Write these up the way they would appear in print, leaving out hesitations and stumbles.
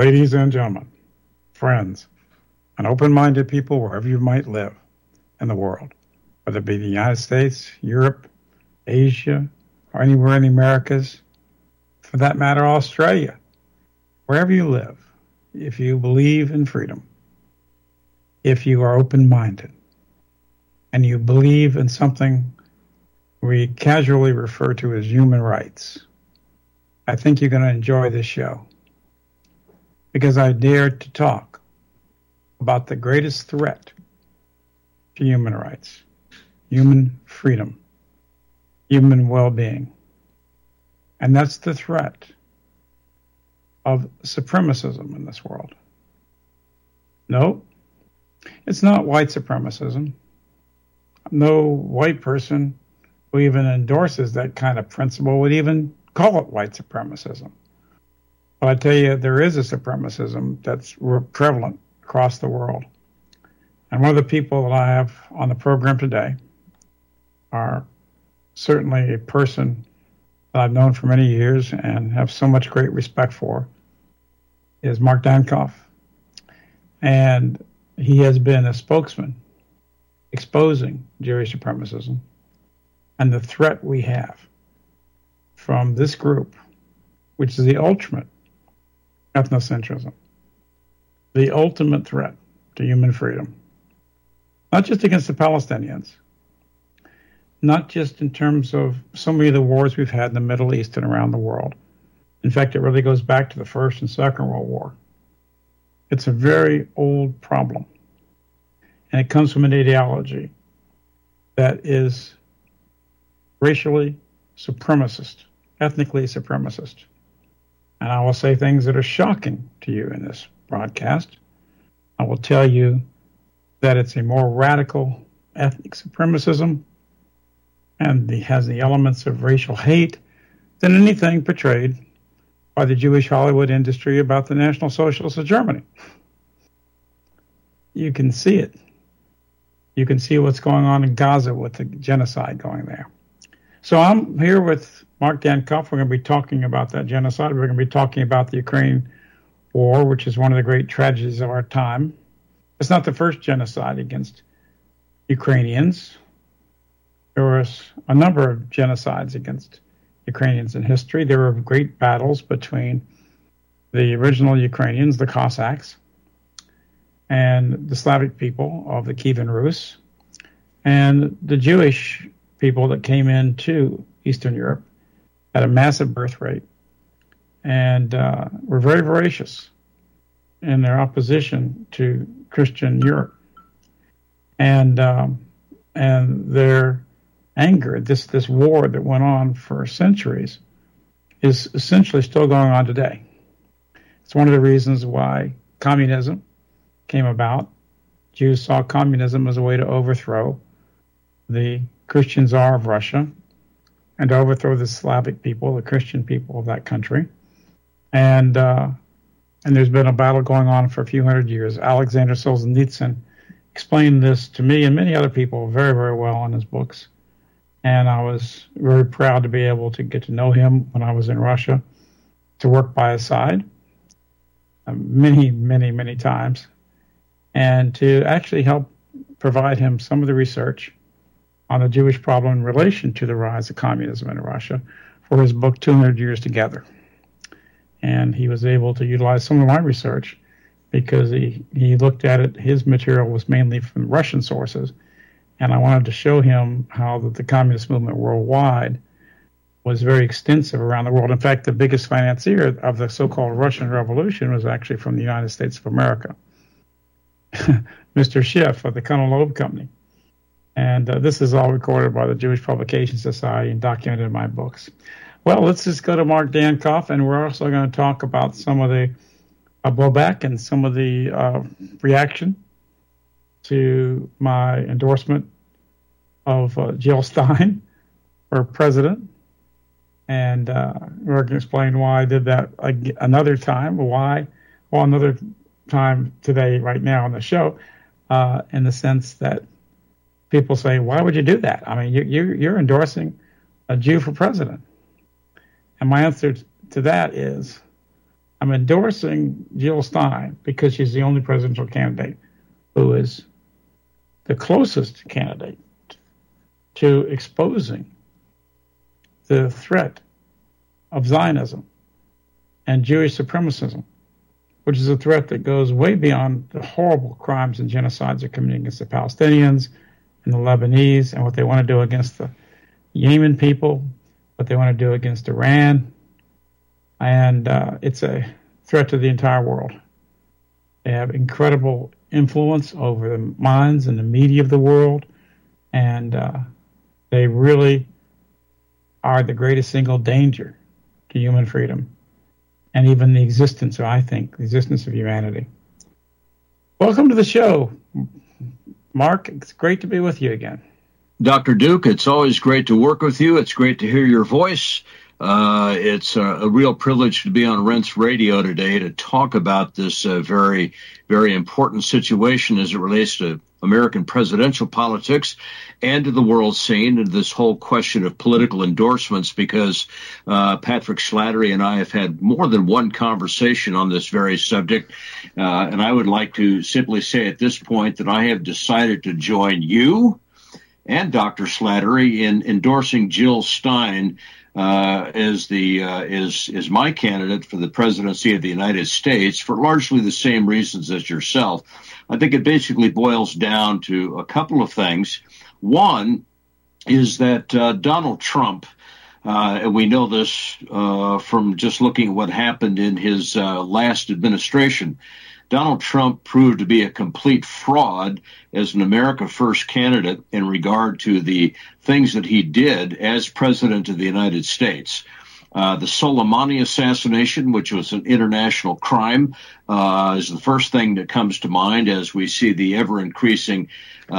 Ladies and gentlemen, friends, and open-minded people wherever you might live in the world, whether it be the United States, Europe, Asia, or anywhere in the Americas, for that matter, Australia, wherever you live, if you believe in freedom, if you are open-minded, and you believe in something we casually refer to as human rights, I think you're going to enjoy this show, because I dare to talk about the greatest threat to human rights, human freedom, human well-being. And that's the threat of supremacism in this world. No, it's not white supremacism. No white person who even endorses that kind of principle would even call it white supremacism. But I tell you, there is a supremacism that's prevalent across the world. And one of the people that I have on the program today are certainly a person that I've known for many years and have so much great respect for, is Mark Dankof. And he has been a spokesman exposing Jewish supremacism and the threat we have from this group, which is the ultimate ethnocentrism, the ultimate threat to human freedom, not just against the Palestinians, not just in terms of so many of the wars we've had in the Middle East and around the world. In fact, it really goes back to the First and Second World War. It's a very old problem, and it comes from an ideology that is racially supremacist, ethnically supremacist. And I will say things that are shocking to you in this broadcast. I will tell you that it's a more radical ethnic supremacism and has the elements of racial hate than anything portrayed by the Jewish Hollywood industry about the National Socialists of Germany. You can see it. You can see what's going on in Gaza with the genocide going there. So I'm here with Mark Dankof. We're going to be talking about that genocide. We're going to be talking about the Ukraine war, which is one of the great tragedies of our time. It's not the first genocide against Ukrainians. There was a number of genocides against Ukrainians in history. There were great battles between the original Ukrainians, the Cossacks, and the Slavic people of the Kievan Rus, and the Jewish people that came into Eastern Europe at a massive birth rate and were very voracious in their opposition to Christian Europe. And their anger, this war that went on for centuries, is essentially still going on today. It's one of the reasons why communism came about. Jews saw communism as a way to overthrow the Christian Tsar of Russia and to overthrow the Slavic people, the Christian people of that country. And there's been a battle going on for a few hundred years. Alexander Solzhenitsyn explained this to me and many other people very, very well in his books. And I was very proud to be able to get to know him when I was in Russia, to work by his side many, many, many times, and to actually help provide him some of the research on the Jewish problem in relation to the rise of communism in Russia for his book, 200 Years Together. And he was able to utilize some of my research because he looked at it. His material was mainly from Russian sources. And I wanted to show him how the communist movement worldwide was very extensive around the world. In fact, the biggest financier of the so-called Russian Revolution was actually from the United States of America, Mr. Schiff of the Colonel Loeb Company. And this is all recorded by the Jewish Publication Society and documented in my books. Well, let's just go to Mark Dankof, and we're also going to talk about some of the blowback and some of the reaction to my endorsement of Jill Stein for president. And we're going to explain why I did that another time, another time today, right now on the show, in the sense that people say, why would you do that? I mean, you're endorsing a Jew for president. And my answer to that is, I'm endorsing Jill Stein because she's the only presidential candidate who is the closest candidate to exposing the threat of Zionism and Jewish supremacism, which is a threat that goes way beyond the horrible crimes and genocides they're committing against the Palestinians and the Lebanese and what they want to do against the Yemen people, what they want to do against Iran. And it's a threat to the entire world. They have incredible influence over the minds and the media of the world, and they really are the greatest single danger to human freedom and even the existence, I think, the existence of humanity. Welcome to the show, Mark. It's great to be with you again. Dr. Duke, it's always great to work with you. It's great to hear your voice. It's a real privilege to be on Rense Radio today to talk about this very, very important situation as it relates to American presidential politics and to the world scene, and this whole question of political endorsements, because Patrick Slattery and I have had more than one conversation on this very subject. And I would like to simply say at this point that I have decided to join you and Dr. Slattery in endorsing Jill Stein as my candidate for the presidency of the United States for largely the same reasons as yourself. I think it basically boils down to a couple of things. One is that Donald Trump, and we know this from just looking at what happened in his last administration, Donald Trump proved to be a complete fraud as an America First candidate in regard to the things that he did as president of the United States. The Soleimani assassination, which was an international crime, is the first thing that comes to mind as we see the ever-increasing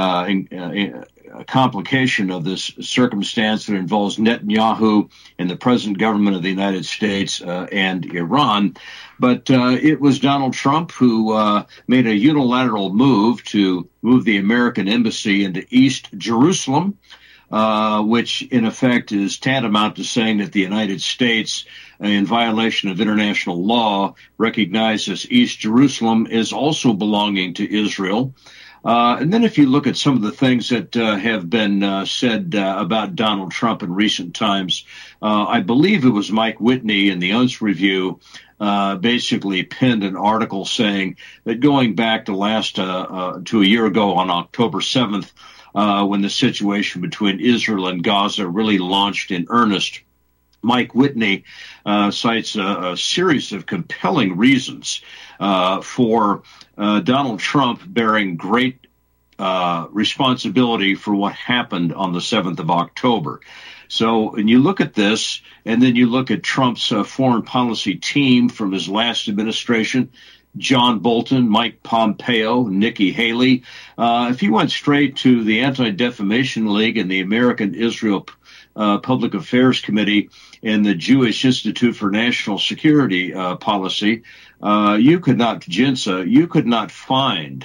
complication of this circumstance that involves Netanyahu and the present government of the United States and Iran. But it was Donald Trump who made a unilateral move to move the American embassy into East Jerusalem, which in effect is tantamount to saying that the United States, in violation of international law, recognizes East Jerusalem as also belonging to Israel. And then if you look at some of the things that have been said about Donald Trump in recent times, I believe it was Mike Whitney in the Unz Review basically penned an article saying that going back to to a year ago on October 7th, when the situation between Israel and Gaza really launched in earnest, Mike Whitney cites a series of compelling reasons for Donald Trump bearing great responsibility for what happened on the 7th of October. So when you look at this, and then you look at Trump's foreign policy team from his last administration, John Bolton, Mike Pompeo, Nikki Haley, if he went straight to the Anti-Defamation League and the American Israel Public Affairs Committee and the Jewish Institute for National Security Policy, you could not find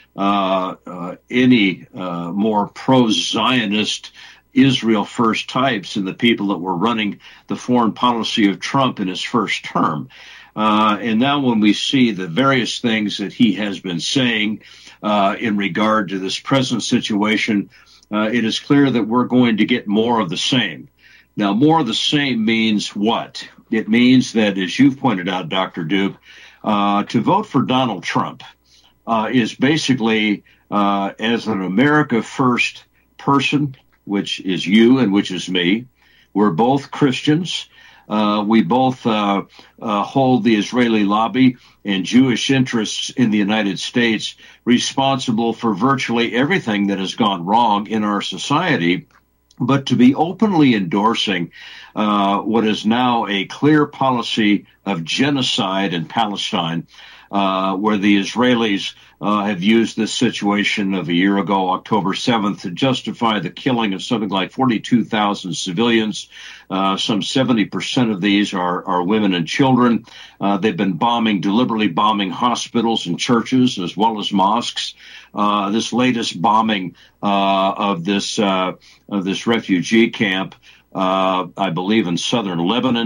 any more pro-Zionist Israel first types than the people that were running the foreign policy of Trump in his first term. And now when we see the various things that he has been saying in regard to this present situation, it is clear that we're going to get more of the same. Now, more of the same means what? It means that, as you've pointed out, Dr. Duke, to vote for Donald Trump is basically, as an America First person, which is you and which is me, we're both Christians. We both hold the Israeli lobby and Jewish interests in the United States responsible for virtually everything that has gone wrong in our society. But to be openly endorsing what is now a clear policy of genocide in Palestine, where the Israelis have used this situation of a year ago, October 7th, to justify the killing of something like 42,000 civilians. Some 70% of these are women and children. They've been deliberately bombing hospitals and churches as well as mosques. This latest bombing of this refugee camp, I believe in southern Lebanon,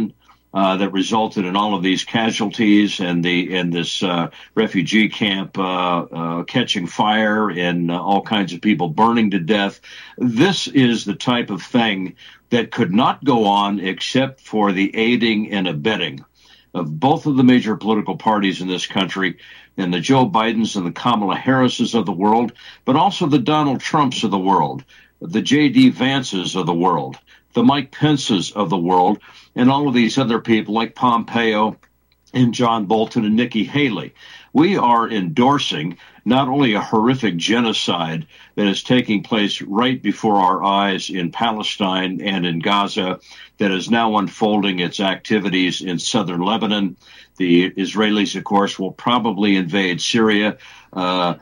that resulted in all of these casualties and this refugee camp catching fire and all kinds of people burning to death. This is the type of thing that could not go on except for the aiding and abetting of both of the major political parties in this country, and the Joe Bidens and the Kamala Harrises of the world, but also the Donald Trumps of the world, the J.D. Vances of the world, the Mike Pences of the world, and all of these other people like Pompeo and John Bolton and Nikki Haley. We are endorsing not only a horrific genocide that is taking place right before our eyes in Palestine and in Gaza, that is now unfolding its activities in southern Lebanon. The Israelis, of course, will probably invade Syria. Kavak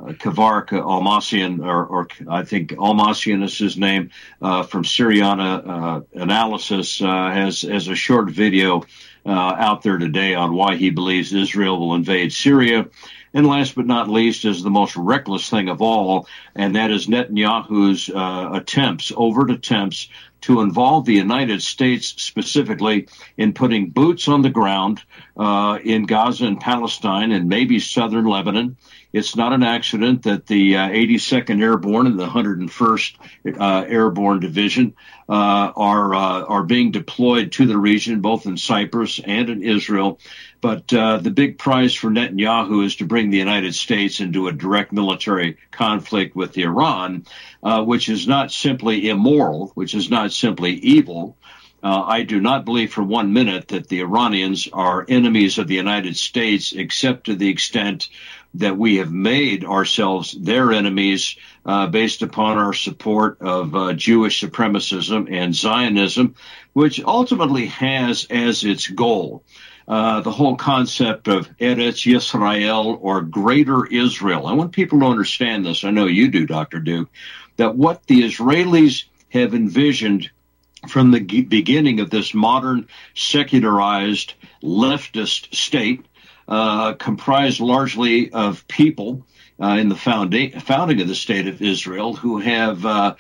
Almasian, or I think Almasian is his name, from Syriana Analysis, has a short video out there today on why he believes Israel will invade Syria. And last but not least is the most reckless thing of all, and that is Netanyahu's overt attempts to involve the United States specifically in putting boots on the ground in Gaza and Palestine and maybe southern Lebanon. It's not an accident that the 82nd Airborne and the 101st Airborne Division are being deployed to the region, both in Cyprus and in Israel. But the big prize for Netanyahu is to bring the United States into a direct military conflict with Iran, which is not simply immoral, which is not simply evil. I do not believe for 1 minute that the Iranians are enemies of the United States, except to the extent that we have made ourselves their enemies based upon our support of Jewish supremacism and Zionism, which ultimately has as its goal the whole concept of Eretz Yisrael, or Greater Israel. I want people to understand this. I know you do, Dr. Duke, that what the Israelis have envisioned from the beginning of this modern, secularized, leftist state, comprised largely of people in the founding of the State of Israel who have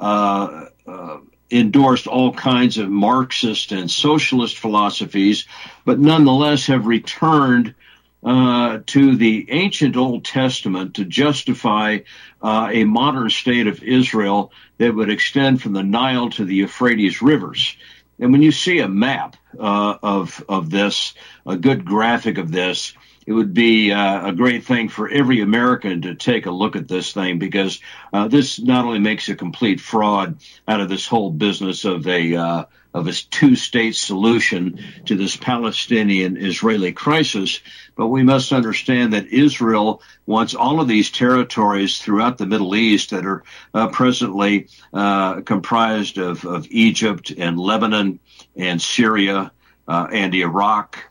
endorsed all kinds of Marxist and socialist philosophies, but nonetheless have returned to the ancient Old Testament to justify a modern state of Israel that would extend from the Nile to the Euphrates rivers. And when you see a map of this, a good graphic of this, it would be a great thing for every American to take a look at this thing, because this not only makes a complete fraud out of this whole business of a two-state solution to this Palestinian-Israeli crisis, but we must understand that Israel wants all of these territories throughout the Middle East that are presently comprised of Egypt and Lebanon and Syria and Iraq,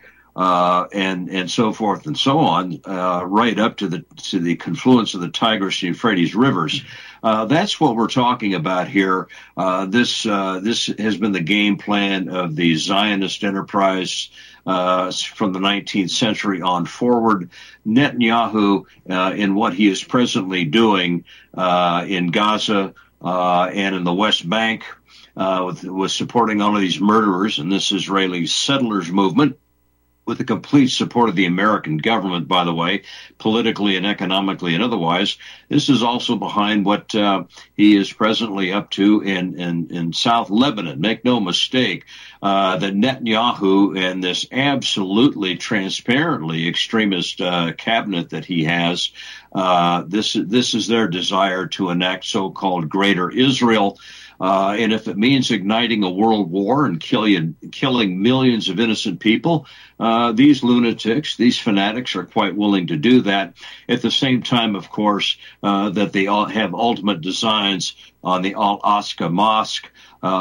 and so forth and so on, right up to the confluence of the Tigris and Euphrates rivers. That's what we're talking about here. This has been the game plan of the Zionist enterprise from the 19th century on forward. Netanyahu, in what he is presently doing in Gaza and in the West Bank, with supporting all of these murderers and this Israeli settlers movement, with the complete support of the American government, by the way, politically and economically and otherwise. This is also behind what he is presently up to in South Lebanon. Make no mistake, that Netanyahu and this absolutely transparently extremist cabinet that he has, this is their desire to enact so-called Greater Israel. And if it means igniting a world war and killing millions of innocent people, these lunatics, these fanatics are quite willing to do that. At the same time, of course, that they all have ultimate designs on the Al-Aqsa Mosque,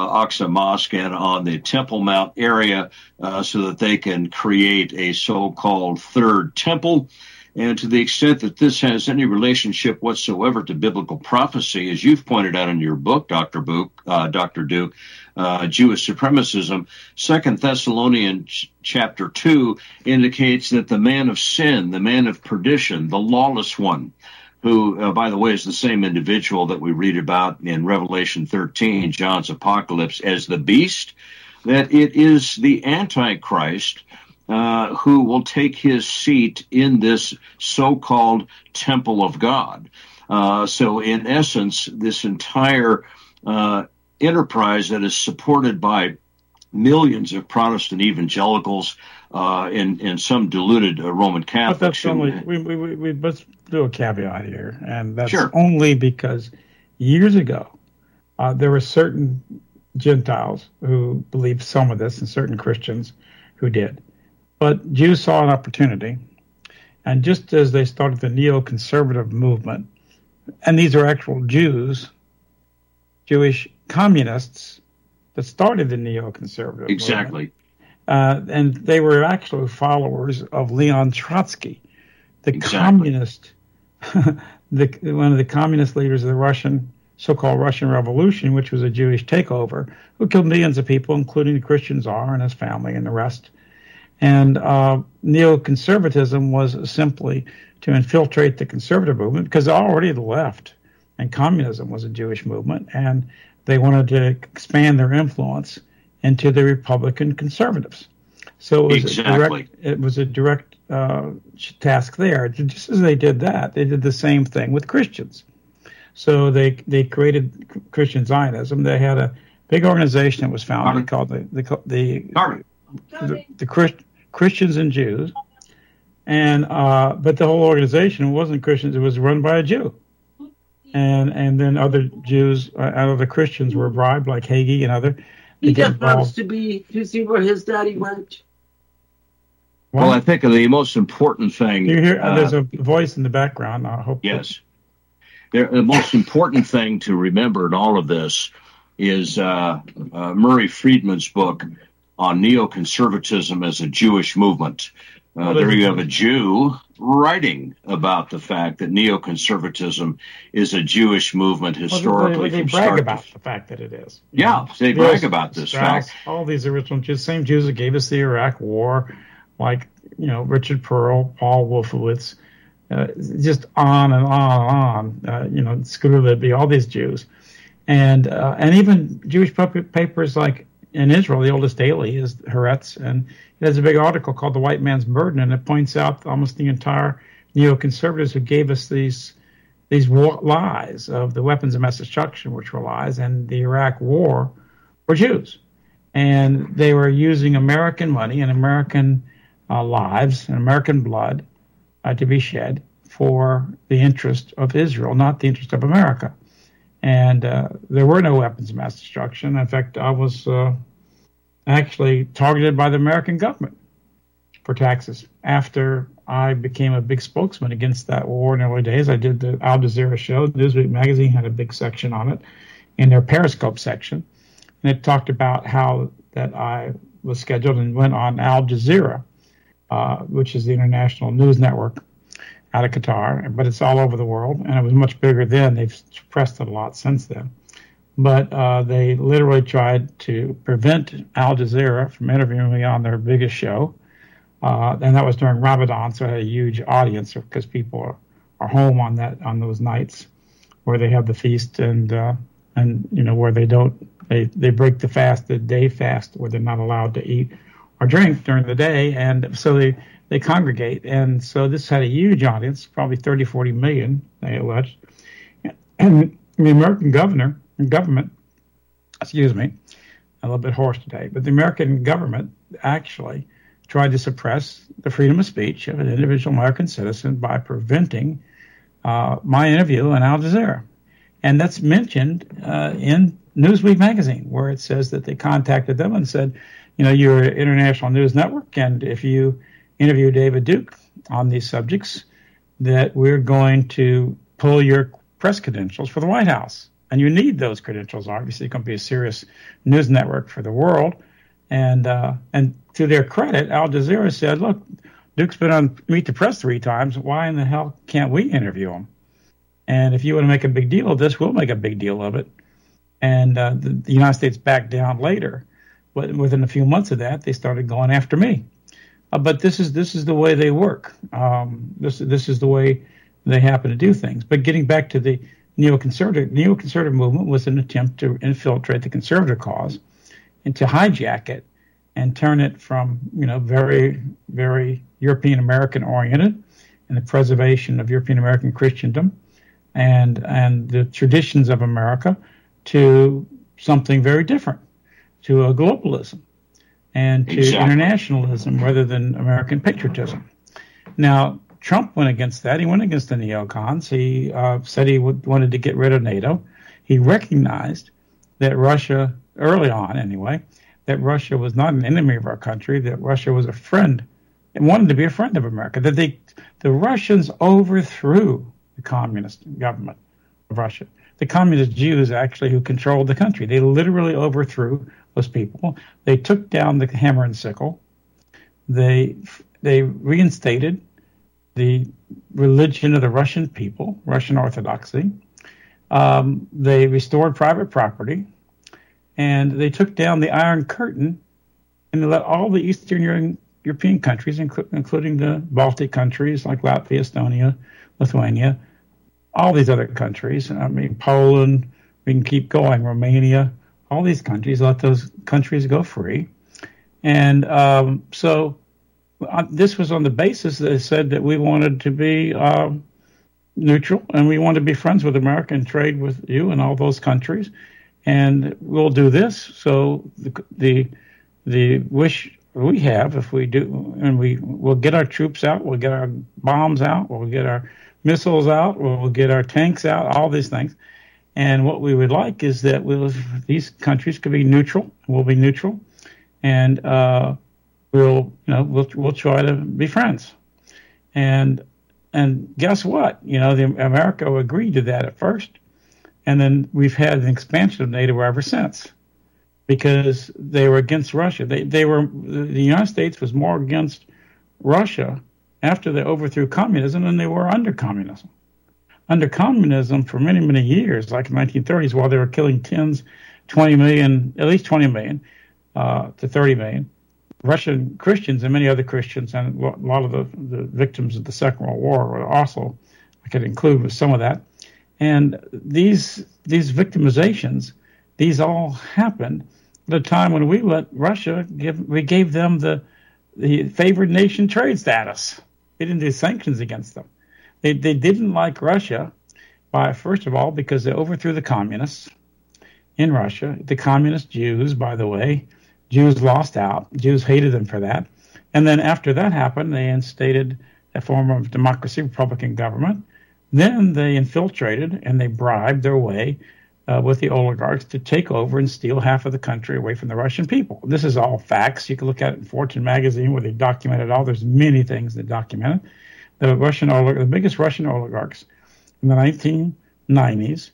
and on the Temple Mount area, so that they can create a so-called third temple. And to the extent that this has any relationship whatsoever to biblical prophecy, as you've pointed out in your book, Dr. Duke, Jewish supremacism, 2 Thessalonians chapter 2 indicates that the man of sin, the man of perdition, the lawless one, who, by the way, is the same individual that we read about in Revelation 13, John's apocalypse, as the beast, that it is the Antichrist who will take his seat in this so-called temple of God. So in essence, this entire enterprise that is supported by millions of Protestant evangelicals and some deluded Roman Catholics. But that's only, we must do a caveat here, and that's Sure. only because years ago there were certain Gentiles who believed some of this and certain Christians who did. But Jews saw an opportunity, and just as they started the neoconservative movement, and these are actual Jews, Jewish communists that started the neoconservative Exactly. movement, and they were actually followers of Leon Trotsky, the Exactly. communist, one of the communist leaders of the so-called Russian Revolution, which was a Jewish takeover, who killed millions of people, including the Christian Tsar and his family and the rest. And neoconservatism was simply to infiltrate the conservative movement, because already the left and communism was a Jewish movement, and they wanted to expand their influence into the Republican conservatives. So it was a direct task there. Just as they did that, they did the same thing with Christians. So they created Christian Zionism. They had a big organization that was founded called the Christians and Jews, and but the whole organization wasn't Christians; it was run by a Jew, and then other Jews out of the Christians were bribed, like Hagee and other. He just happens to see where his daddy went. Well, I think the most important thing. You hear? There's a voice in the background. I hope. Yes. The most important thing to remember in all of this is Murray Friedman's book on neoconservatism as a Jewish movement. There you have a Jew writing about the fact that neoconservatism is a Jewish movement historically. They brag about the fact that it is. Yeah, they brag about this fact. All these original Jews, same Jews that gave us the Iraq War, like Richard Pearl, Paul Wolfowitz, just on and on and on. Scooter Libby, all these Jews, and even Jewish papers like in Israel, the oldest daily is Haaretz, and it has a big article called "The White Man's Burden," and it points out almost the entire neoconservatives who gave us these lies of the weapons of mass destruction, which were lies, and the Iraq War were Jews, and they were using American money and American lives and American blood to be shed for the interest of Israel, not the interest of America. And there were no weapons of mass destruction. In fact, I was actually targeted by the American government for taxes. After I became a big spokesman against that war in the early days, I did the Al Jazeera show. Newsweek magazine had a big section on it in their Periscope section. And it talked about how that I was scheduled and went on Al Jazeera, which is the international news network out of Qatar, but it's all over the world, and it was much bigger then. They've suppressed it a lot since then. But they literally tried to prevent Al Jazeera from interviewing me on their biggest show, and that was during Ramadan, so I had a huge audience because people are home on those nights where they have the feast and where they break the fast, the day fast, where they're not allowed to eat or drink during the day, and so they congregate. And so this had a huge audience, probably 30, 40 million, they alleged. And the American government, excuse me, a little bit hoarse today, but the American government actually tried to suppress the freedom of speech of an individual American citizen by preventing my interview on Al Jazeera. And that's mentioned in Newsweek magazine, where it says that they contacted them and said, you're an international news network, and if you interview David Duke on these subjects, that we're going to pull your press credentials for the White House. And you need those credentials, obviously. It can be a serious news network for the world. And to their credit, Al Jazeera said, look, Duke's been on Meet the Press 3 times. Why in the hell can't we interview him? And if you want to make a big deal of this, we'll make a big deal of it. And the United States backed down later. But within a few months of that, they started going after me. But this is the way they work. This is the way they happen to do things. But getting back to the neoconservative movement was an attempt to infiltrate the conservative cause and to hijack it and turn it from, very, very European American oriented and the preservation of European American Christendom and the traditions of America to something very different, to a globalism and to internationalism rather than American patriotism. Now, Trump went against that. He went against the neocons. He said he wanted to get rid of NATO. He recognized that Russia, early on anyway, that Russia was not an enemy of our country, that Russia was a friend and wanted to be a friend of America, that the Russians overthrew the communist government of Russia. The communist Jews, actually, who controlled the country. They literally overthrew those people. They took down the hammer and sickle. They reinstated the religion of the Russian people, Russian Orthodoxy. They restored private property. And they took down the Iron Curtain and they let all the Eastern European countries, including the Baltic countries like Latvia, Estonia, Lithuania, all these other countries, Poland, we can keep going, Romania, all these countries, let those countries go free. And so this was on the basis that they said that we wanted to be neutral and we wanted to be friends with America and trade with you and all those countries. And we'll do this. So the wish we have, if we do, and we'll get our troops out, we'll get our bombs out, we'll get our missiles out, we'll get our tanks out, all these things. And what we would like is that these countries could be neutral. We'll be neutral, and we'll try to be friends. And guess what? America agreed to that at first. And then we've had an expansion of NATO ever since because they were against Russia. The United States was more against Russia after they overthrew communism than they were under communism. Under communism for many, many years, like in the 1930s, while they were killing at least 20 million to 30 million Russian Christians and many other Christians, and a lot of the victims of the Second World War were also, I could include with some of that. And these victimizations, these all happened at a time when we let Russia we gave them the favored nation trade status. We didn't do sanctions against them. They didn't like Russia, first of all, because they overthrew the communists in Russia. The communist Jews, by the way, Jews lost out. Jews hated them for that. And then after that happened, they instated a form of democracy, Republican government. Then they infiltrated and they bribed their way with the oligarchs to take over and steal half of the country away from the Russian people. This is all facts. You can look at it in Fortune magazine where they documented all. There's many things that document it. The biggest Russian oligarchs in the 1990s,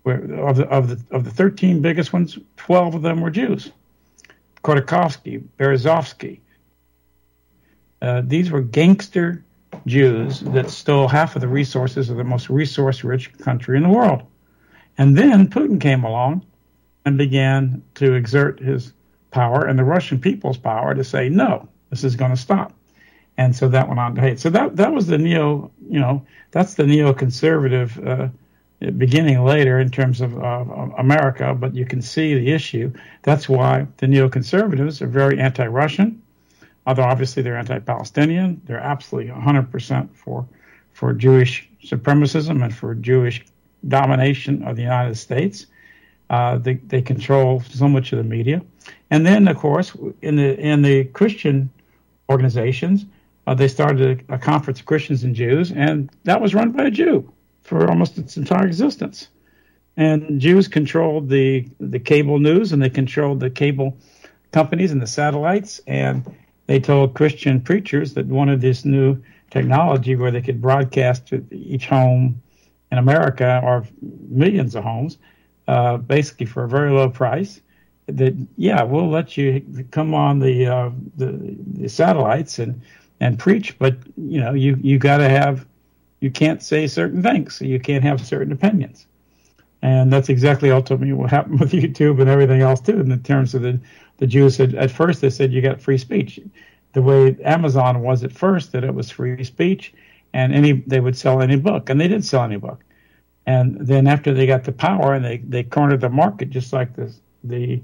of the 13 biggest ones, 12 of them were Jews. Khodorkovsky, Berezovsky. These were gangster Jews that stole half of the resources of the most resource-rich country in the world. And then Putin came along and began to exert his power and the Russian people's power to say, no, this is going to stop. And so that went on to hate. So that was the that's the neoconservative beginning later in terms of America, but you can see the issue. That's why the neoconservatives are very anti-Russian. Although obviously they're anti-Palestinian, they're absolutely 100% for Jewish supremacism and for Jewish domination of the United States. They control so much of the media, and then of course in the Christian organizations, they started a conference of Christians and Jews, and that was run by a Jew for almost its entire existence. And Jews controlled the cable news, and they controlled the cable companies and the satellites, and they told Christian preachers that wanted this new technology where they could broadcast to each home in America, or millions of homes, basically for a very low price. That we'll let you come on the satellites and preach, but you got to you can't say certain things, so you can't have certain opinions. And that's exactly ultimately what happened with YouTube and everything else too. In terms of the Jews said at first they said you got free speech, the way Amazon was at first, that it was free speech, and they would sell any book, and they did sell any book. And then after they got the power and they cornered the market, just like the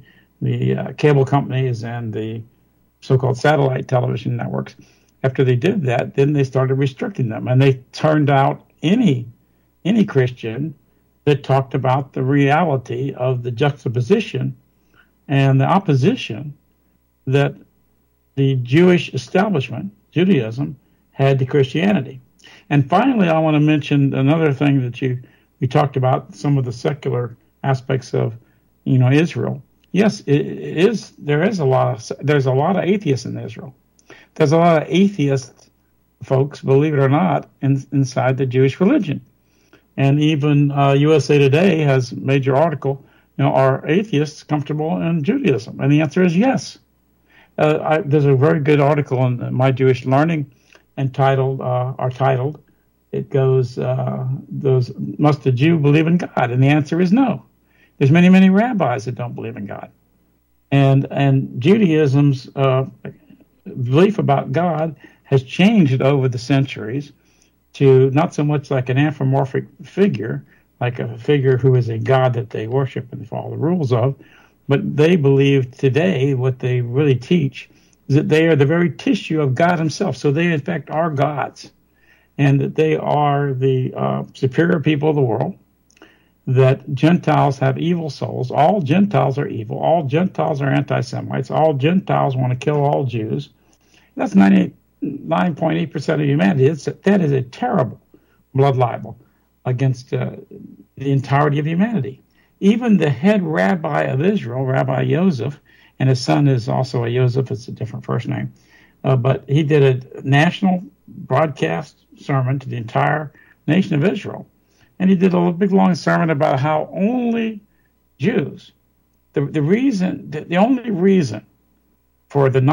cable companies and the so-called satellite television networks. After they did that, then they started restricting them, and they turned out any Christian that talked about the reality of the juxtaposition and the opposition that the Jewish establishment, Judaism, had to Christianity. And finally, I want to mention another thing that we talked about, some of the secular aspects of, Israel. Yes, there's a lot of atheists in Israel. There's a lot of atheist folks, believe it or not, inside the Jewish religion. And even USA Today has a major article, are atheists comfortable in Judaism? And the answer is yes. There's a very good article in My Jewish Learning titled, it goes, must a Jew believe in God? And the answer is no. There's many, many rabbis that don't believe in God. And Judaism's belief about God has changed over the centuries to not so much like an anthropomorphic figure, like a figure who is a God that they worship and follow the rules of, but they believe today what they really teach is that they are the very tissue of God himself. So they, in fact, are gods, and that they are the superior people of the world, that Gentiles have evil souls. All Gentiles are evil. All Gentiles are anti-Semites. All Gentiles want to kill all Jews. That's 99.8% of humanity. That is a terrible blood libel against the entirety of humanity. Even the head rabbi of Israel, Rabbi Yosef, and his son is also a Yosef, it's a different first name, but he did a national broadcast sermon to the entire nation of Israel. And he did a big, long sermon about how only Jews, the only reason for the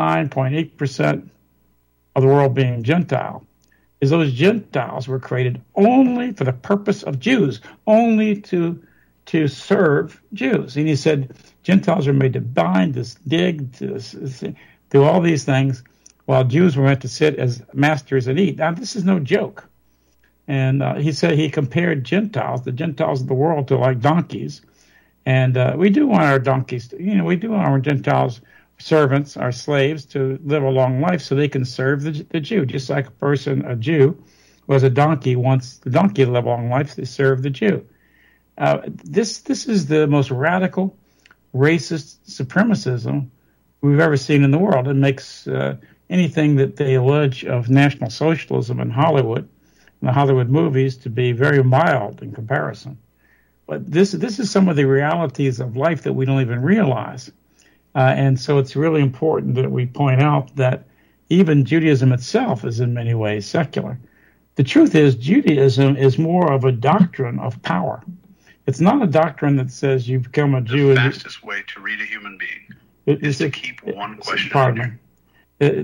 99.8% of the world being Gentile is those Gentiles were created only for the purpose of Jews, only to serve Jews. And he said Gentiles are made to bind, to dig, to do all these things, while Jews were meant to sit as masters and eat. Now, this is no joke. And he said he compared the Gentiles of the world, to like donkeys. And we do want our donkeys, we do want our Gentiles, servants, our slaves, to live a long life so they can serve the Jew. Just like a Jew was a donkey, wants the donkey to live a long life to serve the Jew. This is the most radical racist supremacism we've ever seen in the world. It makes anything that they allege of National Socialism in Hollywood, in the Hollywood movies, to be very mild in comparison. But this is some of the realities of life that we don't even realize. And so it's really important that we point out that even Judaism itself is in many ways secular. The truth is, Judaism is more of a doctrine of power. It's not a doctrine that says you become a Jew. The fastest way to read a human being is to keep one question. Pardon me.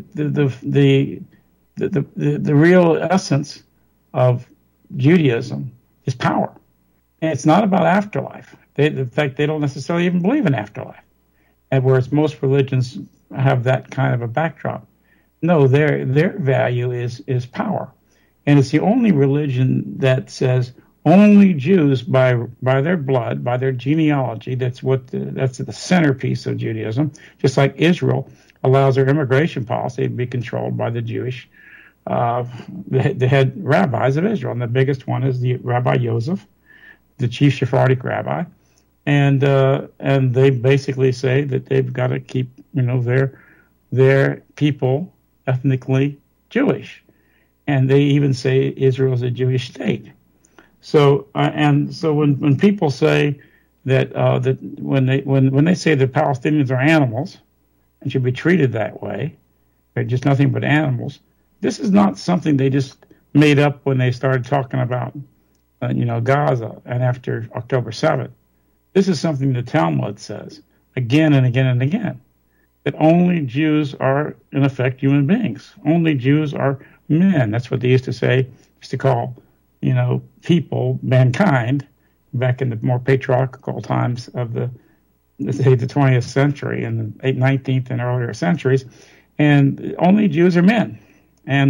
The real essence of Judaism is power. And it's not about afterlife. In fact, they don't necessarily even believe in afterlife. And whereas most religions have that kind of a backdrop. No, their value is power. And it's the only religion that says only Jews by their blood, by their genealogy, that's the centerpiece of Judaism, just like Israel allows their immigration policy to be controlled by the Jewish, the head rabbis of Israel. And the biggest one is the Rabbi Yosef, the chief Sephardic rabbi. And they basically say that they've got to keep, their people ethnically Jewish. And they even say Israel is a Jewish state. So when people say that when they say that Palestinians are animals and should be treated that way, they're just nothing but animals. This is not something they just made up when they started talking about Gaza and after October 7th. This is something the Talmud says again and again and again, that only Jews are in effect human beings. Only Jews are men. That's what they used to say, used to call people, mankind, back in the more patriarchal times of the 20th century and the 19th and earlier centuries. And only Jews are men, and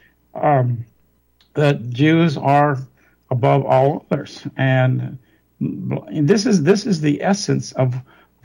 that Jews are above all others. And this is the essence of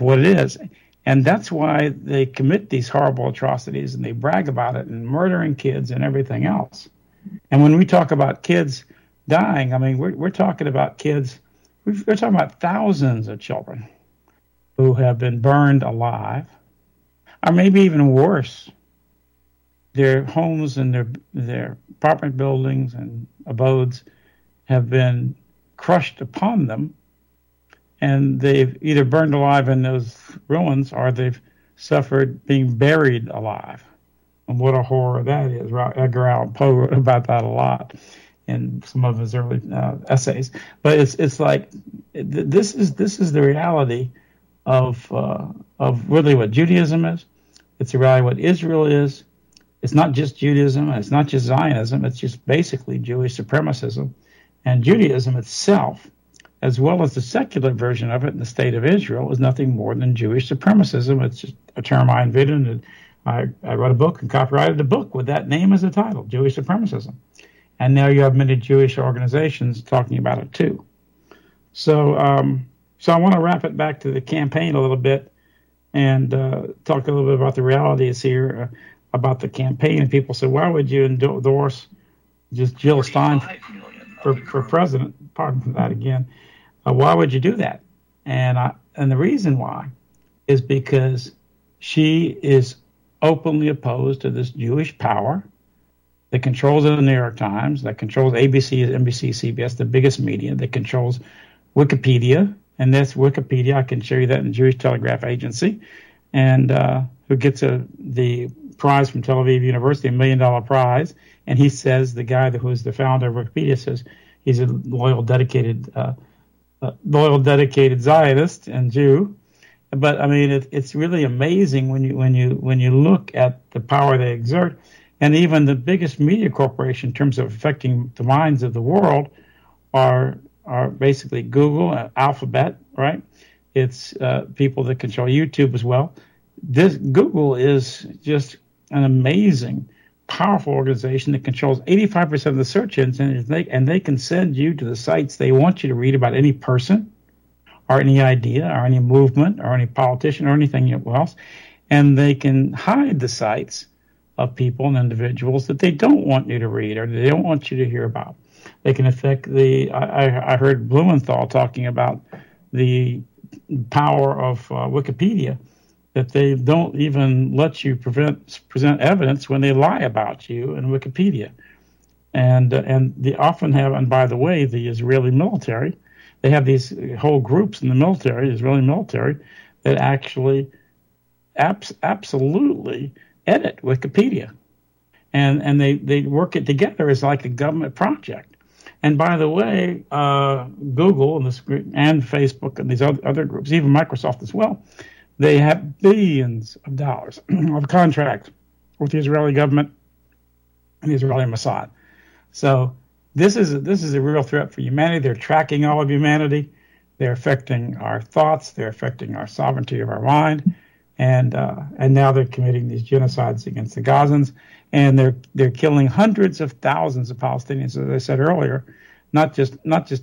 what it is. And that's why they commit these horrible atrocities, and they brag about it, and murdering kids and everything else. And when we talk about kids dying, I mean, we're talking about kids, we're talking about thousands of children who have been burned alive, or maybe even worse. Their homes and their apartment buildings and abodes have been crushed upon them, and they've either burned alive in those ruins or they've suffered being buried alive. And what a horror that is. Edgar Allan Poe wrote about that a lot in some of his early essays. But it's like this is the reality of really what Judaism is. It's the reality of what Israel is. It's not just Judaism, and it's not just Zionism. It's just basically Jewish supremacism. And Judaism itself, as well as the secular version of it in the state of Israel, is nothing more than Jewish supremacism. It's just a term I invented, and I wrote a book and copyrighted a book with that name as a title, Jewish supremacism. And now you have many Jewish organizations talking about it too. So I want to wrap it back to the campaign a little bit and talk a little bit about the realities here about the campaign. And people say, why would you endorse just Jill Stein for president? Pardon for that again. Why would you do that? And the reason why is because she is openly opposed to this Jewish power that controls the New York Times, that controls ABC, NBC, CBS, the biggest media, that controls Wikipedia. And that's Wikipedia. I can show you that in the Jewish Telegraph Agency. And who gets the prize from Tel Aviv University, $1 million prize. And he says, the guy who is the founder of Wikipedia says he's a loyal, dedicated Zionist and Jew. But I mean, it's really amazing when you look at the power they exert, and even the biggest media corporation in terms of affecting the minds of the world are basically Google, Alphabet, right? It's people that control YouTube as well. This Google is just an amazing, powerful organization that controls 85% of the search engines, and they can send you to the sites they want you to read about any person or any idea or any movement or any politician or anything else. And they can hide the sites of people and individuals that they don't want you to read or they don't want you to hear about. They can affect I heard Blumenthal talking about the power of Wikipedia, that they don't even let you present evidence when they lie about you in Wikipedia. And they often have, and by the way, the Israeli military, they have these whole groups in the military, Israeli military, that actually absolutely edit Wikipedia. And they work it together as like a government project. And by the way, Google and Facebook and these other groups, even Microsoft as well, they have billions of dollars of contracts with the Israeli government and the Israeli Mossad. So this is a real threat for humanity. They're tracking all of humanity. They're affecting our thoughts. They're affecting our sovereignty of our mind. And now they're committing these genocides against the Gazans, and they're killing hundreds of thousands of Palestinians, as I said earlier, not just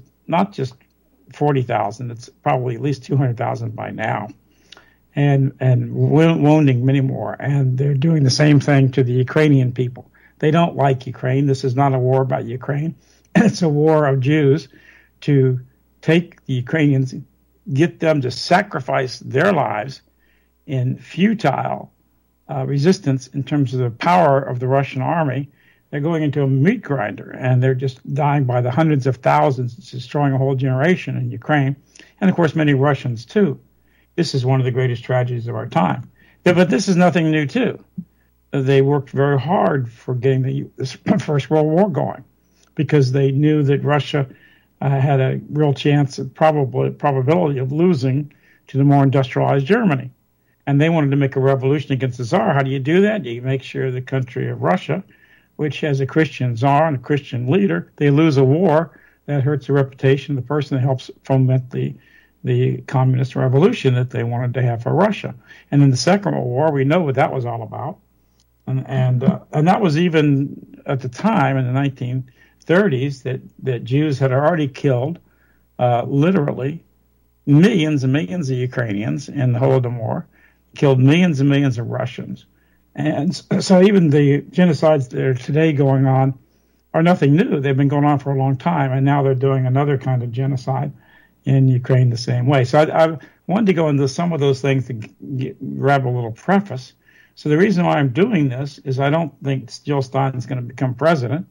40,000. It's probably at least 200,000 by now, and wounding many more. And they're doing the same thing to the Ukrainian people. They don't like Ukraine. This is not a war about Ukraine. It's a war of Jews to take the Ukrainians, get them to sacrifice their lives in futile resistance in terms of the power of the Russian army. They're going into a meat grinder, and they're just dying by the hundreds of thousands, destroying a whole generation in Ukraine, and of course many Russians too. This is one of the greatest tragedies of our time. But this is nothing new too. They worked very hard for getting the First World War going, because they knew that Russia had a real chance, probability of losing to the more industrialized Germany. And they wanted to make a revolution against the Tsar. How do you do that? You make sure the country of Russia, which has a Christian Tsar and a Christian leader, they lose a war, that hurts the reputation of the person that helps foment the communist revolution that they wanted to have for Russia. And in the Second World War, we know what that was all about. And that was even at the time in the 1930s that Jews had already killed literally millions and millions of Ukrainians in the Holodomor, killed millions and millions of Russians. And so even the genocides that are today going on are nothing new. They've been going on for a long time, and now they're doing another kind of genocide in Ukraine the same way. So I wanted to go into some of those things to grab a little preface. So the reason why I'm doing this is I don't think Jill Stein is going to become president,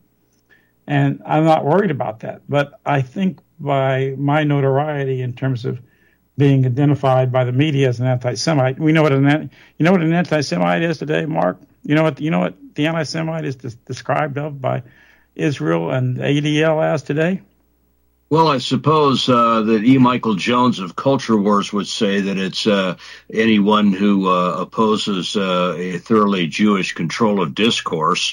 and I'm not worried about that. But I think by my notoriety in terms of being identified by the media as an anti-Semite, we know what an anti-Semite is today, Mark. You know what the anti-Semite is described of by Israel and ADL as today? Well, I suppose that E. Michael Jones of Culture Wars would say that it's anyone who opposes a thoroughly Jewish control of discourse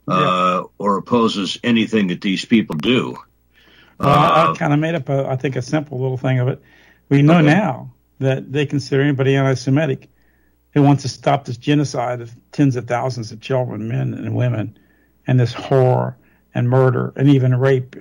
or opposes anything that these people do. Well, I kind of made up, I think, a simple little thing of it. We know now that they consider anybody anti-Semitic who wants to stop this genocide of tens of thousands of children, men and women, and this horror and murder and even rape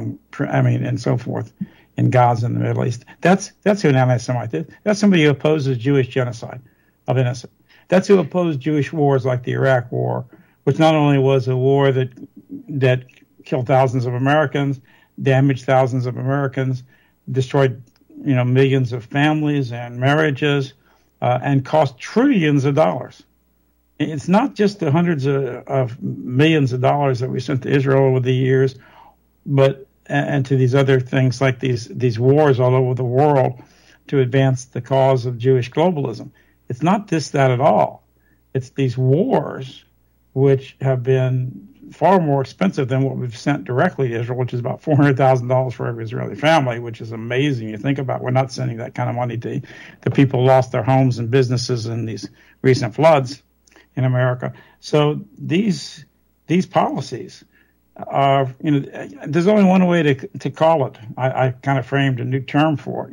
and so forth in Gaza and the Middle East. That's who an anti-Semite is. That's somebody who opposes Jewish genocide of innocent. That's who opposed Jewish wars like the Iraq War, which not only was a war that killed thousands of Americans, damaged thousands of Americans, destroyed millions of families and marriages, and cost trillions of dollars. It's not just the hundreds of millions of dollars that we sent to Israel over the years, but and to these other things like these wars all over the world to advance the cause of Jewish globalism. It's not that at all. It's these wars which have been far more expensive than what we've sent directly to Israel, which is about $400,000 for every Israeli family, which is amazing. You think about, we're not sending that kind of money to the people who lost their homes and businesses in these recent floods in America. So these policies are, there's only one way to call it. I kind of framed a new term for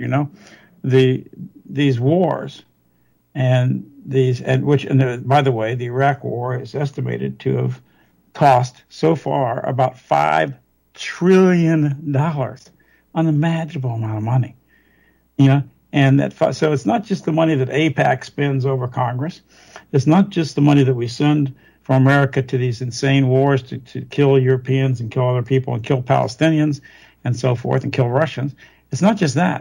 it. These wars and by the way, the Iraq War is estimated to have cost so far about $5 trillion, unimaginable amount of money, and so it's not just the money that AIPAC spends over Congress. It's not just the money that we send from America to these insane wars to kill Europeans and kill other people and kill Palestinians and so forth and kill Russians. It's not just that.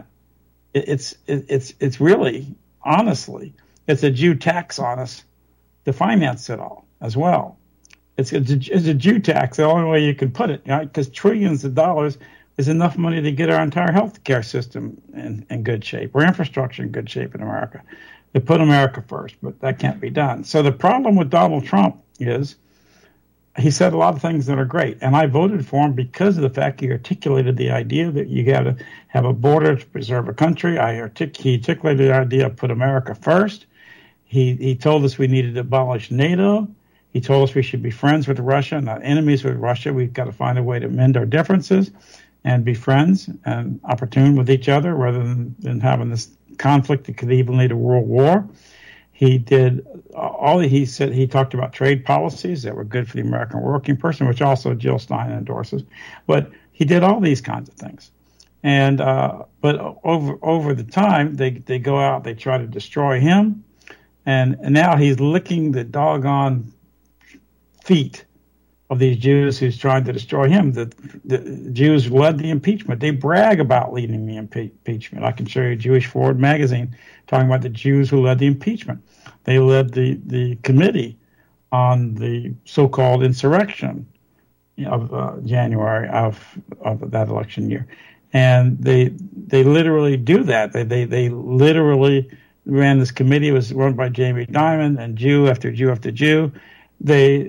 It's really, honestly, it's a Jew tax on us to finance it all as well. It's a Jew tax, the only way you can put it, because trillions of dollars is enough money to get our entire health care system in good shape, our infrastructure in good shape in America. They put America first, but that can't be done. So the problem with Donald Trump is he said a lot of things that are great, and I voted for him because of the fact he articulated the idea that you got to have a border to preserve a country. He articulated the idea of put America first. He told us we needed to abolish NATO. He told us we should be friends with Russia, not enemies with Russia. We've got to find a way to mend our differences and be friends and opportune with each other rather than having this conflict that could even lead to world war. He did he said. He talked about trade policies that were good for the American working person, which also Jill Stein endorses. But he did all these kinds of things. And but over the time, they go out, they try to destroy him. And now he's licking the doggone feet of these Jews who's trying to destroy him. The Jews led the impeachment. They brag about leading the impeachment. I can show you Jewish Forward magazine talking about the Jews who led the impeachment. They led the committee on the so-called insurrection of January of that election year. And they literally do that. They literally ran this committee. It was run by Jamie Dimon, and Jew after Jew after Jew. They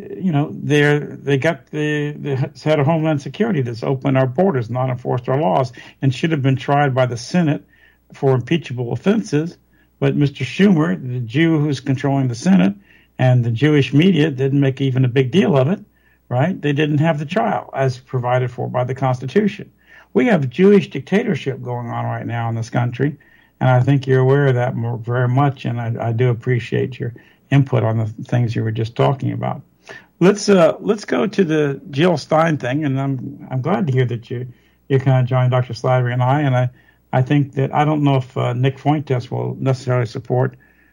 got the head of Homeland Security that's opened our borders, not enforced our laws, and should have been tried by the Senate for impeachable offenses. But Mr. Schumer, the Jew who's controlling the Senate, and the Jewish media didn't make even a big deal of it, right? They didn't have the trial as provided for by the Constitution. We have Jewish dictatorship going on right now in this country, and I think you're aware of that very much, and I do appreciate your input on the things you were just talking about. Let's go to the Jill Stein thing, and I'm glad to hear that you kind of joined Dr. Slattery and I I think that I don't know if Nick Fuentes will necessarily support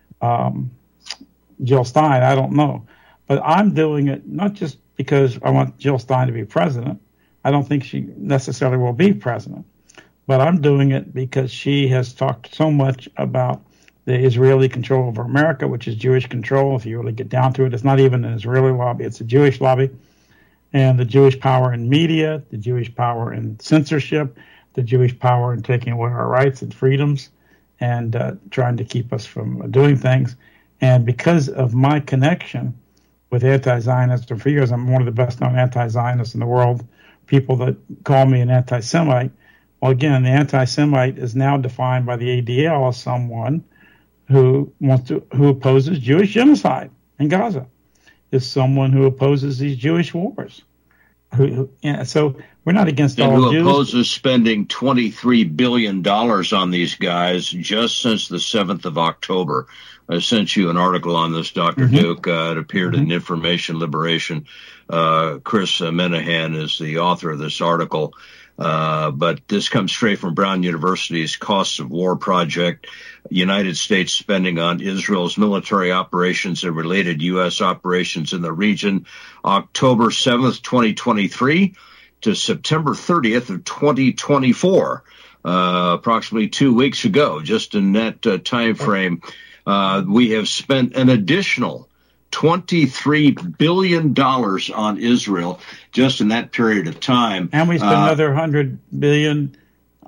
Jill Stein. I don't know. But I'm doing it not just because I want Jill Stein to be president. I don't think she necessarily will be president. But I'm doing it because she has talked so much about the Israeli control over America, which is Jewish control. If you really get down to it, it's not even an Israeli lobby, it's a Jewish lobby. And the Jewish power in media, the Jewish power in censorship, the Jewish power in taking away our rights and freedoms and trying to keep us from doing things. And because of my connection with anti-Zionists, for years I'm one of the best-known anti-Zionists in the world, people that call me an anti-Semite. Well, again, the anti-Semite is now defined by the ADL as someone who opposes Jewish genocide in Gaza, is someone who opposes these Jewish wars. So we're not against all Jews. And who opposes spending $23 billion on these guys just since the 7th of October. I sent you an article on this, Dr. Duke. It appeared in Information Liberation. Chris Menahan is the author of this article. But this comes straight from Brown University's Costs of War project. United States spending on Israel's military operations and related U.S. operations in the region, October 7th, 2023 to September 30th of 2024, approximately 2 weeks ago. Just in that time frame, we have spent an additional $23 billion on Israel just in that period of time. And we spent another $100 billion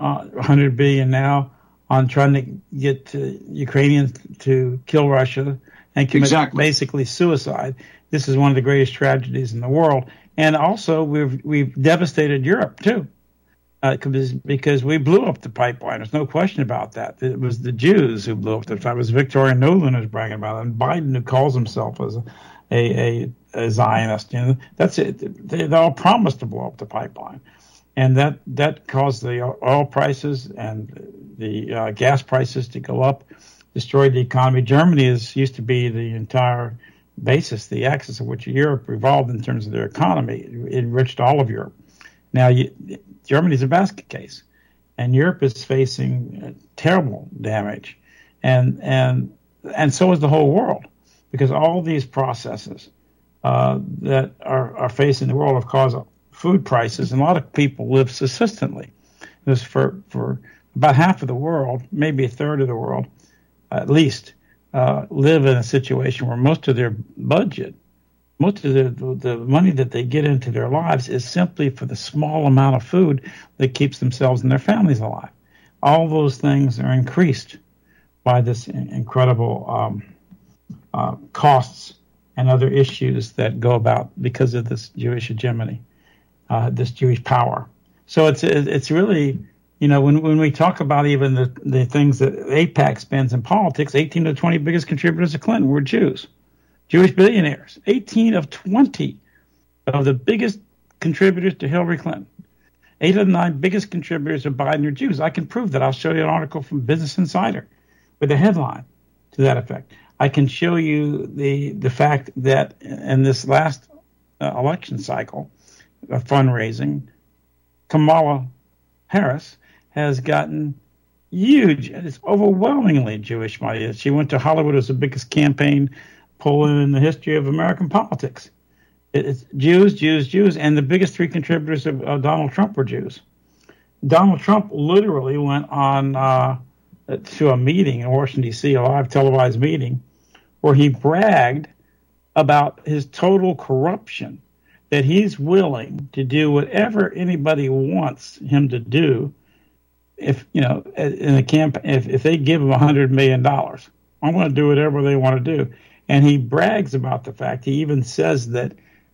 now on trying to get Ukrainians to kill Russia and commit basically suicide. This is one of the greatest tragedies in the world. And also we've devastated Europe too, because we blew up the pipeline. There's no question about that. It was the Jews who blew up the pipeline. It was Victoria Nuland who's bragging about it, and Biden, who calls himself as a Zionist. You know, that's it. They all promised to blow up the pipeline, and that caused the oil prices and the gas prices to go up, destroyed the economy. Germany used to be the entire basis, the axis of which Europe revolved in terms of their economy. It enriched all of Europe. Now, Germany's a basket case, and Europe is facing terrible damage, and so is the whole world, because all these processes that are facing the world have caused food prices, and a lot of people live subsistently. This for about half of the world, maybe a third of the world, at least, live in a situation where most of their budget, most of the money that they get into their lives is simply for the small amount of food that keeps themselves and their families alive. All those things are increased by this incredible costs and other issues that go about because of this Jewish hegemony, this Jewish power. So it's really, you know, when we talk about even the things that AIPAC spends in politics, 18 to 20 biggest contributors to Clinton were Jews. Jewish billionaires, 18 of 20 of the biggest contributors to Hillary Clinton. 8 of the 9 biggest contributors to Biden are Jews. I can prove that. I'll show you an article from Business Insider with a headline to that effect. I can show you the fact that in this last election cycle of fundraising, Kamala Harris has gotten huge, and it's overwhelmingly Jewish money. She went to Hollywood as the biggest campaign polling in the history of American politics. It's Jews, Jews, Jews, and the biggest 3 contributors of Donald Trump were Jews. Donald Trump literally went on to a meeting in Washington, D.C., a live televised meeting, where he bragged about his total corruption, that he's willing to do whatever anybody wants him to do if, you know, in a campaign, if they give him $100 million. I'm going to do whatever they want to do. And he brags about the fact, he even says that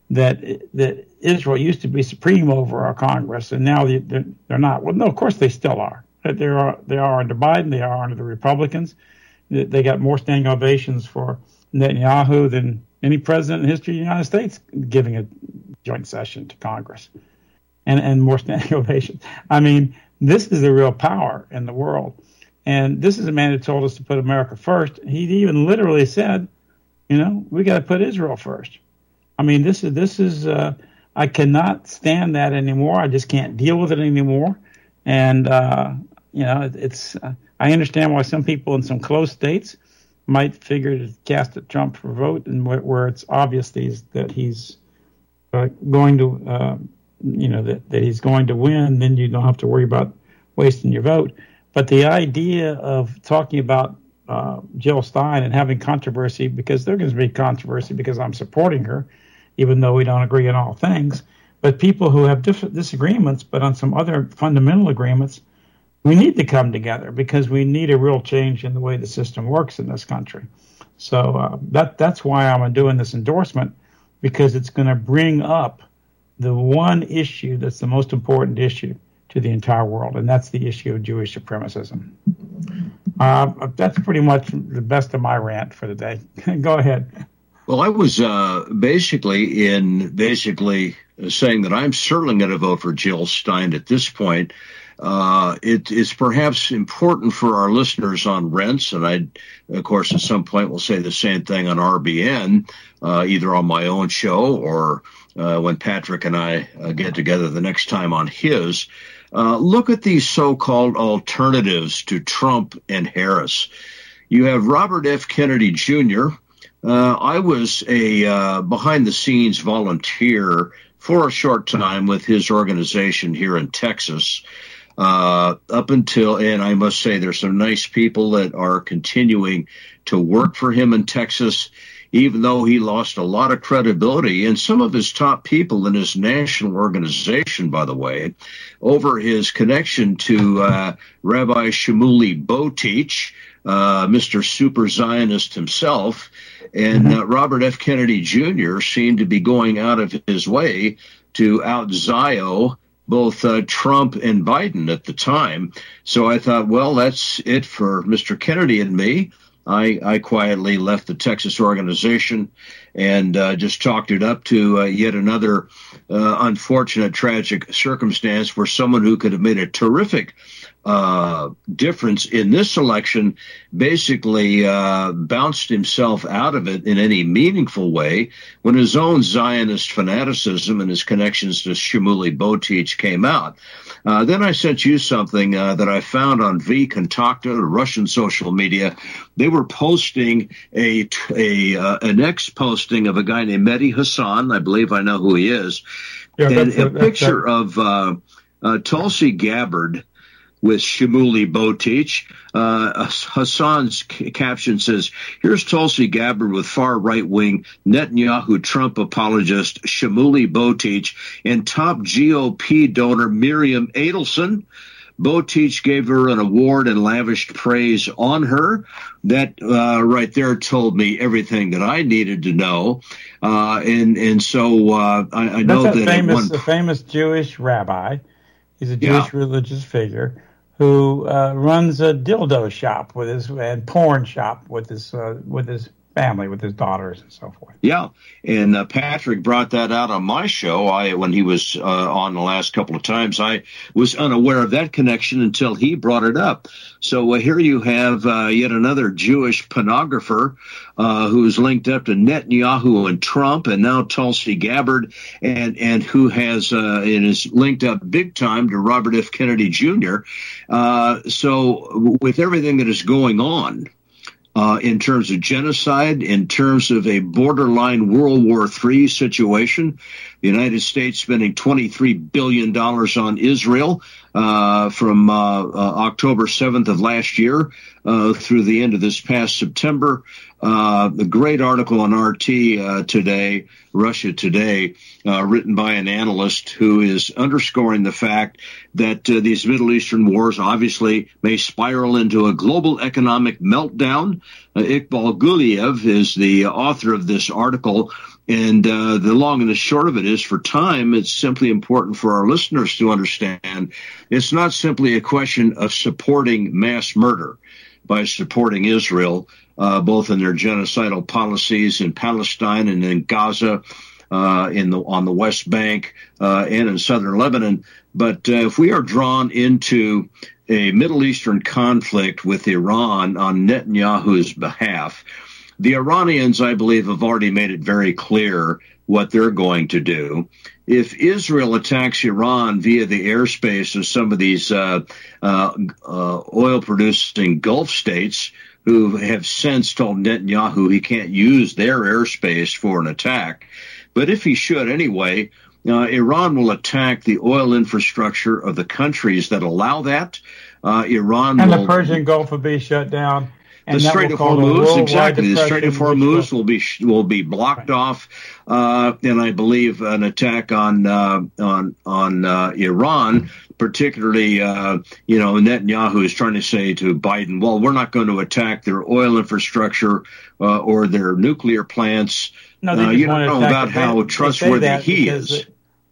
Israel used to be supreme over our Congress, and now they're not. Well, no, of course they still are. They are under Biden. They are under the Republicans. They got more standing ovations for Netanyahu than any president in history of the United States giving a joint session to Congress, and more standing ovations. I mean, this is the real power in the world. And this is a man who told us to put America first. He even literally said, you know, we got to put Israel first. I mean, this is I cannot stand that anymore. I just can't deal with it anymore. And it's. I understand why some people in some close states might figure to cast at Trump for vote, and where it's obvious that he's going to, that he's going to win, then you don't have to worry about wasting your vote. But the idea of talking about Jill Stein and having controversy, because there's going to be controversy because I'm supporting her, even though we don't agree on all things. But people who have different disagreements, but on some other fundamental agreements, we need to come together because we need a real change in the way the system works in this country. So that's why I'm doing this endorsement, because it's going to bring up the one issue that's the most important issue to the entire world, and that's the issue of Jewish supremacism. That's pretty much the best of my rant for the day. Go ahead. Well, I was basically saying that I'm certainly going to vote for Jill Stein at this point. It is perhaps important for our listeners on Rents, and I, of course, at some point will say the same thing on RBN, either on my own show or when Patrick and I get together the next time on his. Look at these so-called alternatives to Trump and Harris. You have Robert F. Kennedy Jr. I was a behind-the-scenes volunteer for a short time with his organization here in Texas. Up until, and I must say there's some nice people that are continuing to work for him in Texas, even though he lost a lot of credibility. And some of his top people in his national organization, by the way, over his connection to Rabbi Shmuley Boteach, Mr. Super Zionist himself, and Robert F. Kennedy Jr. seemed to be going out of his way to out-Zio both Trump and Biden at the time. So I thought, well, that's it for Mr. Kennedy and me. I quietly left the Texas organization and just chalked it up to yet another unfortunate, tragic circumstance where someone who could have made a terrific difference in this election basically bounced himself out of it in any meaningful way when his own Zionist fanaticism and his connections to Shmuley Boteach came out. Then I sent you something that I found on vKontakte, Russian social media. They were posting an ex-posting of a guy named Mehdi Hassan. I believe I know who he is. Yeah, and a picture of Tulsi Gabbard with Shmuley Boteach. Hassan's caption says, here's Tulsi Gabbard with far right-wing Netanyahu Trump apologist Shmuley Boteach and top GOP donor Miriam Adelson. Boteach gave her an award and lavished praise on her. That right there told me everything that I needed to know. So I know that a famous Jewish rabbi. He's a Jewish religious figure who runs a dildo shop and porn shop with his family, with his daughters and so forth. Yeah, and Patrick brought that out on my show. When he was on the last couple of times, I was unaware of that connection until he brought it up. So here you have yet another Jewish pornographer who's linked up to Netanyahu and Trump, and now Tulsi Gabbard, and who has and is linked up big time to Robert F. Kennedy Jr. So with everything that is going on, in terms of genocide, in terms of a borderline World War III situation, the United States spending $23 billion on Israel from October 7th of last year through the end of this past September. The great article on RT today, Russia Today, written by an analyst who is underscoring the fact that these Middle Eastern wars obviously may spiral into a global economic meltdown. Iqbal Guliev is the author of this article. And the long and the short of it is, for time, it's simply important for our listeners to understand it's not simply a question of supporting mass murder by supporting Israel, both in their genocidal policies in Palestine and in Gaza, on the West Bank, and in southern Lebanon. But if we are drawn into a Middle Eastern conflict with Iran on Netanyahu's behalf, the Iranians, I believe, have already made it very clear what they're going to do. if Israel attacks Iran via the airspace of some of these oil-producing Gulf states who have since told Netanyahu he can't use their airspace for an attack, but if he should anyway, Iran will attack the oil infrastructure of the countries that allow that. Iran and will, the Persian Gulf will be shut down. And the Strait of Hormuz, exactly. The Strait of Hormuz will be blocked off, and I believe an attack on Iran, particularly, Netanyahu is trying to say to Biden, well, we're not going to attack their oil infrastructure or their nuclear plants. No, you don't know about how trustworthy he is.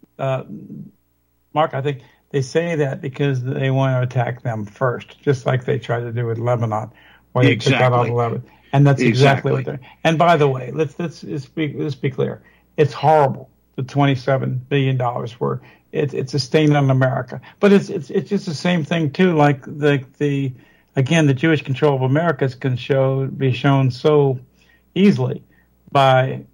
Mark, I think they say that because they want to attack them first, just like they tried to do with Lebanon. Why they took out all the Lebanon. And that's exactly what they're. And by the way, let's be clear. It's horrible. The $27 billion were it's a stain on America. But it's just the same thing too. Like the Jewish control of America can be shown so easily by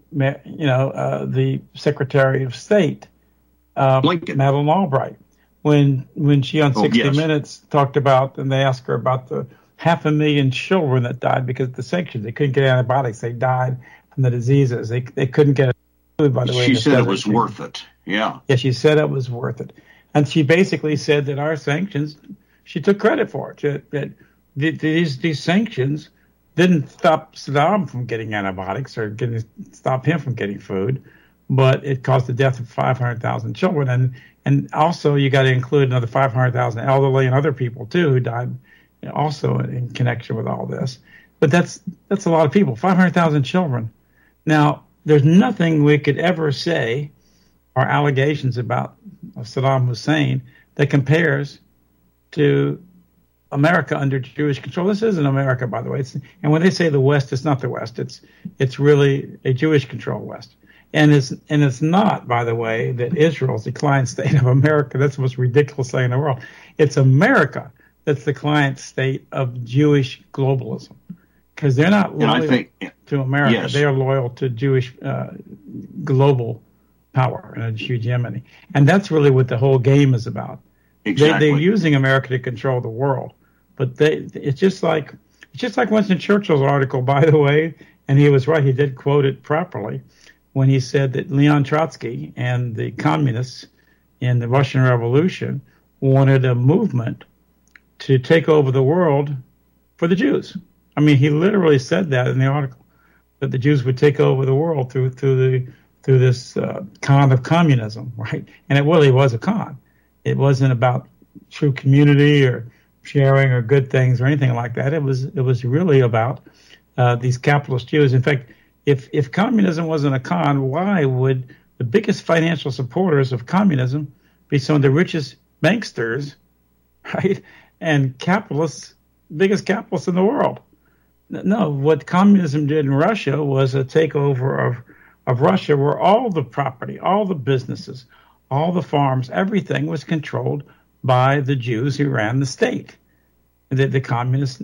the Secretary of State, Madeleine Albright, when she on 60 Minutes talked about, and they asked her about the 500,000 children that died because of the sanctions. They couldn't get antibiotics. They died from the diseases. They couldn't get food, by the way. She said it was worth it. Yeah. Yeah, she said it was worth it. And she basically said that our sanctions, she took credit for it. That these sanctions didn't stop Saddam from getting antibiotics or stop him from getting food, but it caused the death of 500,000 children. And also you got to include another 500,000 elderly and other people, too, who died also in connection with all this. But that's a lot of people, 500,000 children. Now, there's nothing we could ever say or allegations about Saddam Hussein that compares to America under Jewish control. This isn't America, by the way. And when they say the West, it's not the West. It's really a Jewish control West. And it's not, by the way, that Israel's the client state of America. That's the most ridiculous thing in the world. It's America that's the client state of Jewish globalism, because they're not loyal to America. Yes. They are loyal to Jewish global power and hegemony. And that's really what the whole game is about. Exactly. They're using America to control the world. But it's just like Winston Churchill's article, by the way, and he was right. He did quote it properly when he said that Leon Trotsky and the communists in the Russian Revolution wanted a movement to take over the world for the Jews. I mean, he literally said that in the article, that the Jews would take over the world through this con of communism, right? And it really was a con. It wasn't about true community or sharing or good things or anything like that. It was really about these capitalist Jews. In fact, if communism wasn't a con, why would the biggest financial supporters of communism be some of the richest banksters, right? And biggest capitalists in the world? No, what communism did in Russia was a takeover of Russia, where all the property, all the businesses, all the farms, everything was controlled by the Jews who ran the state, the communist,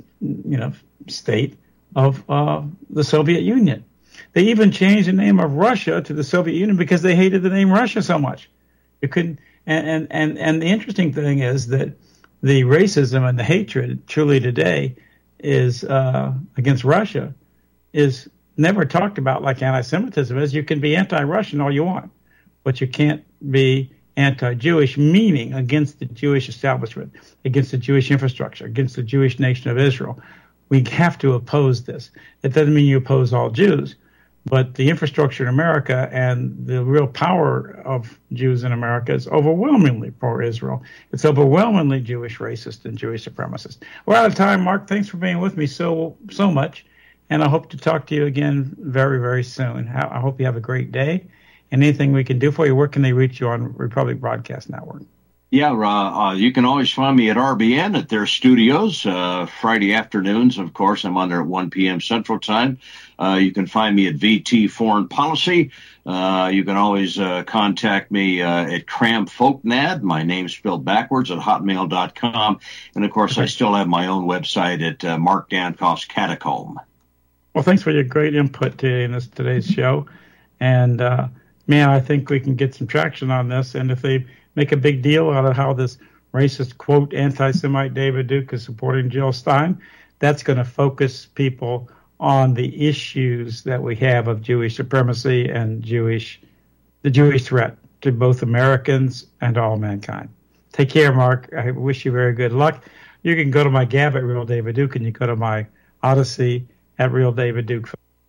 state of the Soviet Union. They even changed the name of Russia to the Soviet Union because they hated the name Russia so much. You couldn't. And the interesting thing is that the racism and the hatred truly today is against Russia is never talked about like anti-Semitism is. You can be anti-Russian all you want, but you can't be anti-Jewish, meaning against the Jewish establishment, against the Jewish infrastructure, against the Jewish nation of Israel. We have to oppose this. It doesn't mean you oppose all Jews, but the infrastructure in America and the real power of Jews in America is overwhelmingly pro-Israel. It's overwhelmingly Jewish racist and Jewish supremacist. We're out of time, Mark. Thanks for being with me so much, and I hope to talk to you again very, very soon. I hope you have a great day. And anything we can do for you, where can they reach you on Republic Broadcast Network? Yeah, you can always find me at RBN at their studios. Friday afternoons, of course, I'm on there at 1 p.m. Central Time. You can find me at VT Foreign Policy. You can always contact me at cramfolknad, my name spelled backwards, at hotmail.com. And, of course, I still have my own website at Mark Dankoff's Catacomb. Well, thanks for your great input today in today's show. And man, I think we can get some traction on this. And if they make a big deal out of how this racist, quote, anti-Semite David Duke is supporting Jill Stein, that's going to focus people on the issues that we have of Jewish supremacy and the Jewish threat to both Americans and all mankind. Take care, Mark. I wish you very good luck. You can go to my Gab at Real David Duke, and you go to my Odyssey at Real David Duke.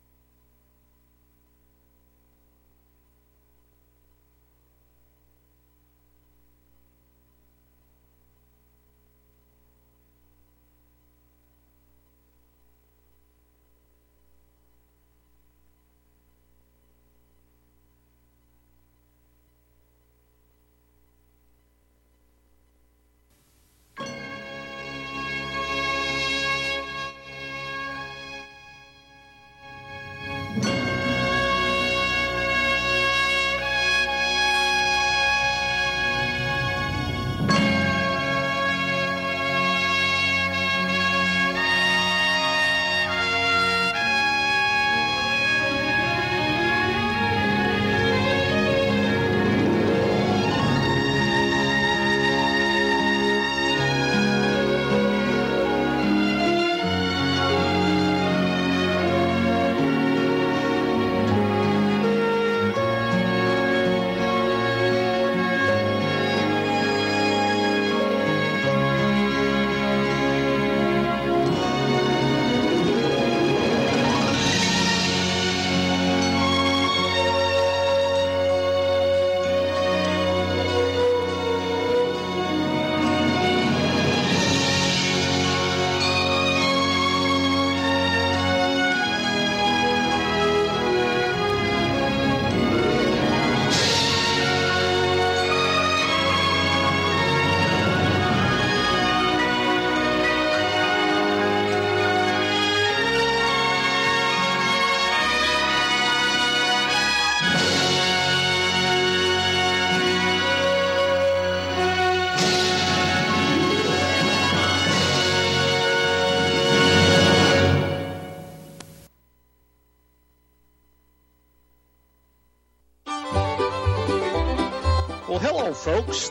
Folks,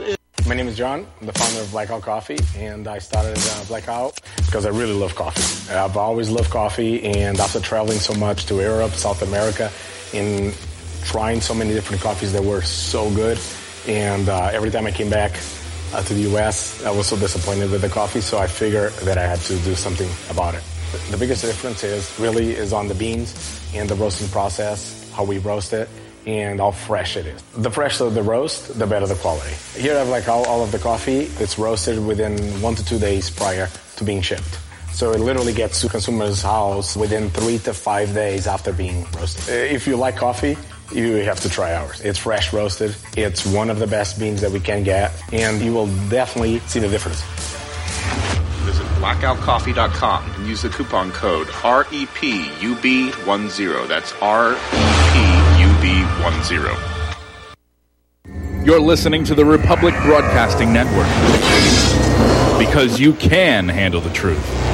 my name is John. I'm the founder of Blackout Coffee, and I started Blackout because I really love coffee. I've always loved coffee, and after traveling so much to Europe, South America, and trying so many different coffees that were so good, and every time I came back to the U.S., I was so disappointed with the coffee, so I figured that I had to do something about it. The biggest difference is on the beans and the roasting process, how we roast it, and how fresh it is. The fresher the roast, the better the quality. Here I have all of the coffee. It's roasted within 1 to 2 days prior to being shipped. So it literally gets to consumer's house within 3 to 5 days after being roasted. If you like coffee, you have to try ours. It's fresh roasted. It's one of the best beans that we can get, and you will definitely see the difference. Visit blackoutcoffee.com and use the coupon code REPUB10. That's REPUB10. You're listening to the Republic Broadcasting Network, because you can handle the truth.